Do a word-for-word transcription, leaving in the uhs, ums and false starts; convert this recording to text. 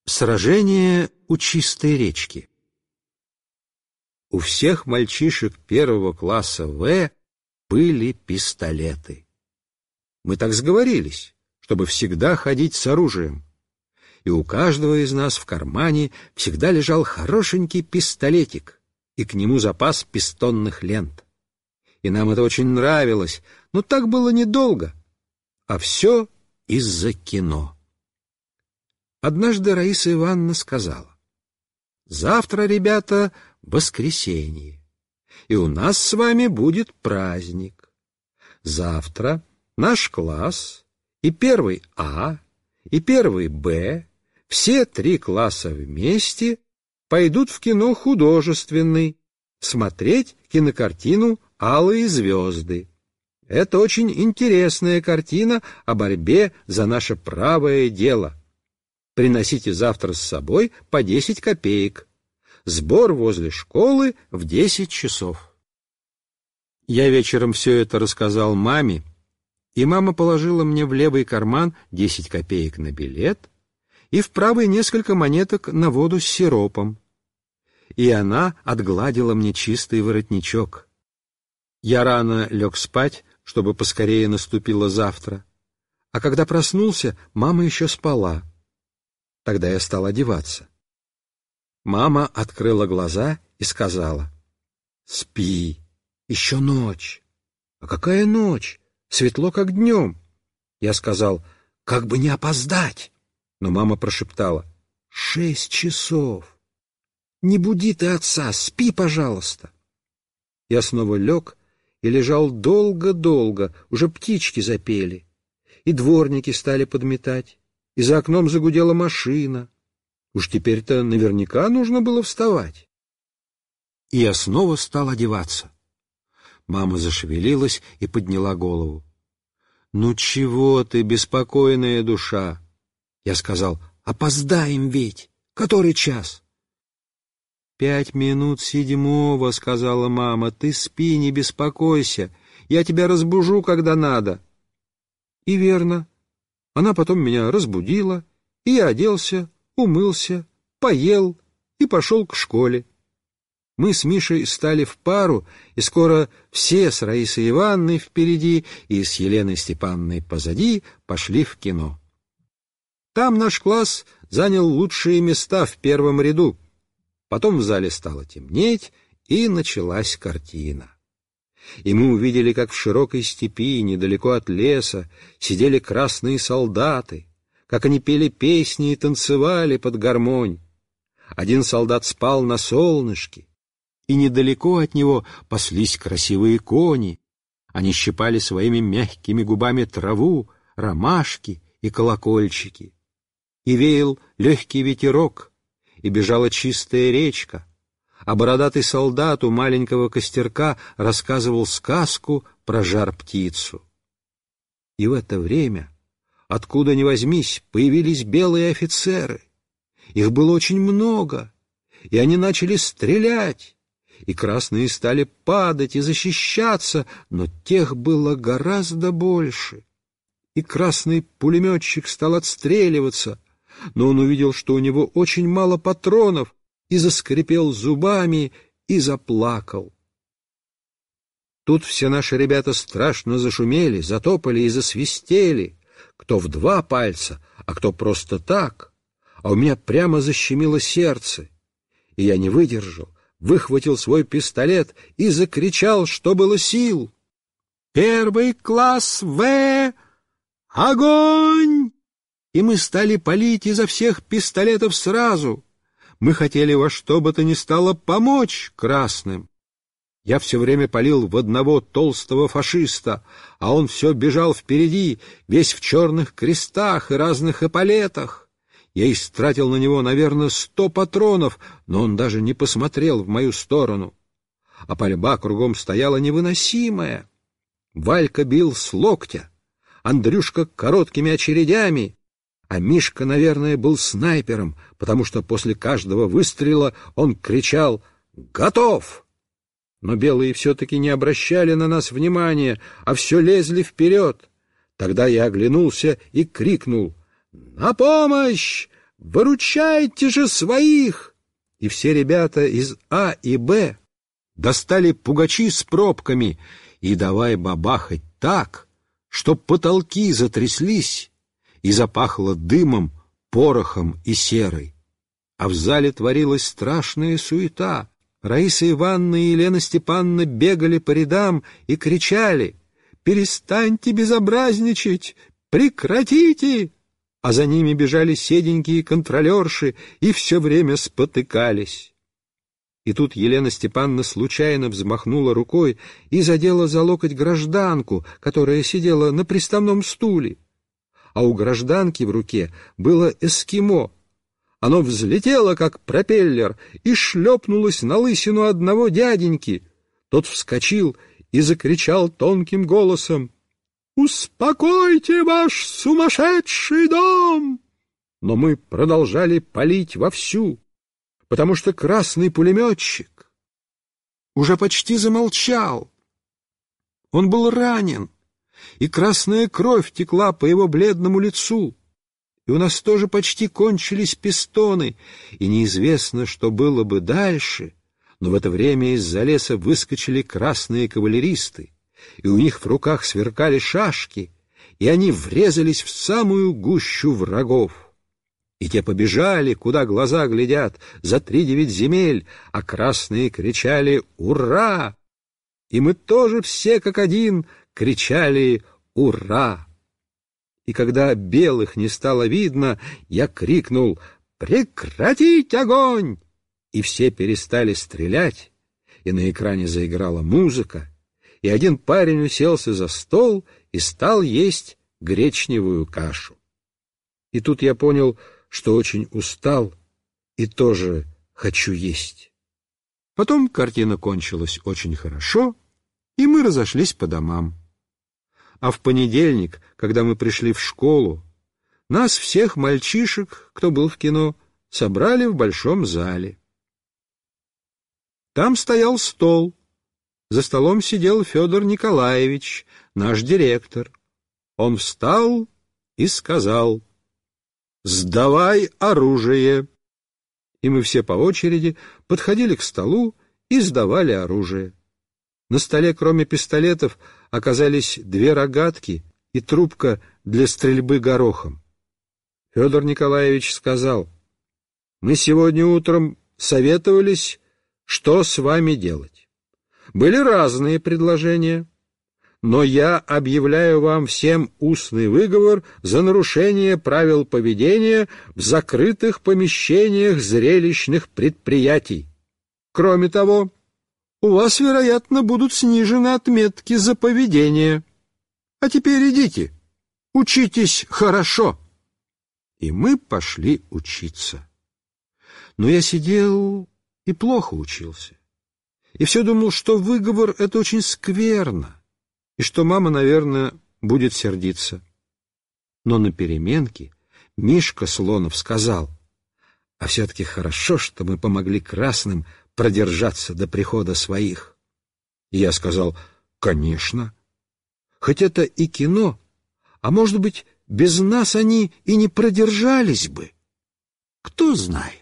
Сражение у чистой речки. У всех мальчишек первого класса В были пистолеты. Мы так сговорились, чтобы всегда ходить с оружием. И у каждого из нас в кармане всегда лежал хорошенький пистолетик, и к нему запас пистонных лент. И нам это очень нравилось, но так было недолго, а все из-за кино. Однажды Раиса Ивановна сказала: «Завтра, ребята, воскресенье, и у нас с вами будет праздник. Завтра наш класс и первый А, и первый Б, все три класса вместе пойдут в кино художественный, смотреть кинокартину «Алые звезды». Это очень интересная картина о борьбе за наше правое дело. Приносите завтра с собой по десять копеек. Сбор возле школы в десять часов». Я вечером все это рассказал маме, и мама положила мне в левый карман десять копеек на билет и в правый несколько монеток на воду с сиропом. И она отгладила мне чистый воротничок. Я рано лег спать, чтобы поскорее наступило завтра, а когда проснулся, мама еще спала. Тогда я стал одеваться. Мама открыла глаза и сказала: «Спи, еще ночь». «А какая ночь? Светло, как днем». Я сказал: «Как бы не опоздать». Но мама прошептала: «Шесть часов. Не буди ты отца, спи, пожалуйста». Я снова лег и лежал долго-долго, уже птички запели, и дворники стали подметать, и за окном загудела машина. Уж теперь-то наверняка нужно было вставать. И я снова стал одеваться. Мама зашевелилась и подняла голову. «Ну чего ты, беспокойная душа?» Я сказал: «Опоздаем ведь. Который час?» «Пять минут седьмого», — сказала мама. «Ты спи, не беспокойся. Я тебя разбужу, когда надо». И верно. Она потом меня разбудила, и я оделся, умылся, поел и пошел к школе. Мы с Мишей стали в пару, и скоро все с Раисой Ивановной впереди и с Еленой Степановной позади пошли в кино. Там наш класс занял лучшие места в первом ряду. Потом в зале стало темнеть, и началась картина. И мы увидели, как в широкой степи, недалеко от леса, сидели красные солдаты, как они пели песни и танцевали под гармонь. Один солдат спал на солнышке, и недалеко от него паслись красивые кони. Они щипали своими мягкими губами траву, ромашки и колокольчики. И веял легкий ветерок, и бежала чистая речка, а бородатый солдат у маленького костерка рассказывал сказку про жар-птицу. И в это время, откуда ни возьмись, появились белые офицеры. Их было очень много, и они начали стрелять, и красные стали падать и защищаться, но тех было гораздо больше. И красный пулеметчик стал отстреливаться, но он увидел, что у него очень мало патронов, и заскрипел зубами и заплакал. Тут все наши ребята страшно зашумели, затопали и засвистели, кто в два пальца, а кто просто так, а у меня прямо защемило сердце, и я не выдержал, выхватил свой пистолет и закричал, что было сил: «Первый класс В! Огонь!» И мы стали палить изо всех пистолетов сразу. Мы хотели во что бы то ни стало помочь красным. Я все время палил в одного толстого фашиста, а он все бежал впереди, весь в черных крестах и разных эполетах. Я истратил на него, наверное, сто патронов, но он даже не посмотрел в мою сторону. А пальба кругом стояла невыносимая. Валька бил с локтя, Андрюшка короткими очередями, а Мишка, наверное, был снайпером, потому что после каждого выстрела он кричал «Готов!». Но белые все-таки не обращали на нас внимания, а все лезли вперед. Тогда я оглянулся и крикнул: «На помощь! выручайте же своих!» И все ребята из А и Б достали пугачи с пробками и давай бабахать так, что потолки затряслись и запахло дымом, порохом и серой. А в зале творилась страшная суета. Раиса Ивановна и Елена Степановна бегали по рядам и кричали: «Перестаньте безобразничать! Прекратите!» А за ними бежали седенькие контролерши и все время спотыкались. И тут Елена Степановна случайно взмахнула рукой и задела за локоть гражданку, которая сидела на приставном стуле. А у гражданки в руке было эскимо. Оно взлетело, как пропеллер, и шлепнулось на лысину одного дяденьки. Тот вскочил и закричал тонким голосом: «Успокойте ваш сумасшедший дом!» Но мы продолжали палить вовсю, потому что красный пулеметчик уже почти замолчал. Он был ранен, и красная кровь текла по его бледному лицу. И у нас тоже почти кончились пистоны, и неизвестно, что было бы дальше, но в это время из-за леса выскочили красные кавалеристы, и у них в руках сверкали шашки, и они врезались в самую гущу врагов. И те побежали, куда глаза глядят, за три девять земель, а красные кричали «Ура!». И мы тоже все как один кричали «Ура!». И когда белых не стало видно, я крикнул «Прекратить огонь!». И все перестали стрелять, и на экране заиграла музыка, и один парень уселся за стол и стал есть гречневую кашу. И тут я понял, что очень устал и тоже хочу есть. Потом картина кончилась очень хорошо, и мы разошлись по домам. А в понедельник, когда мы пришли в школу, нас всех мальчишек, кто был в кино, собрали в большом зале. Там стоял стол. За столом сидел Федор Николаевич, наш директор. Он встал и сказал: «Сдавай оружие!» И мы все по очереди подходили к столу и сдавали оружие. На столе, кроме пистолетов, оказались две рогатки и трубка для стрельбы горохом. Федор Николаевич сказал: «Мы сегодня утром советовались, что с вами делать. Были разные предложения, но я объявляю вам всем устный выговор за нарушение правил поведения в закрытых помещениях зрелищных предприятий. Кроме того, у вас, вероятно, будут снижены отметки за поведение. А теперь идите, учитесь хорошо». И мы пошли учиться. Но я сидел и плохо учился. И все думал, что выговор — это очень скверно, и что мама, наверное, будет сердиться. Но на переменке Мишка Слонов сказал: «А все-таки хорошо, что мы помогли красным продержаться до прихода своих». И я сказал: «Конечно. Хоть это и кино, а может быть, без нас они и не продержались бы. Кто знает».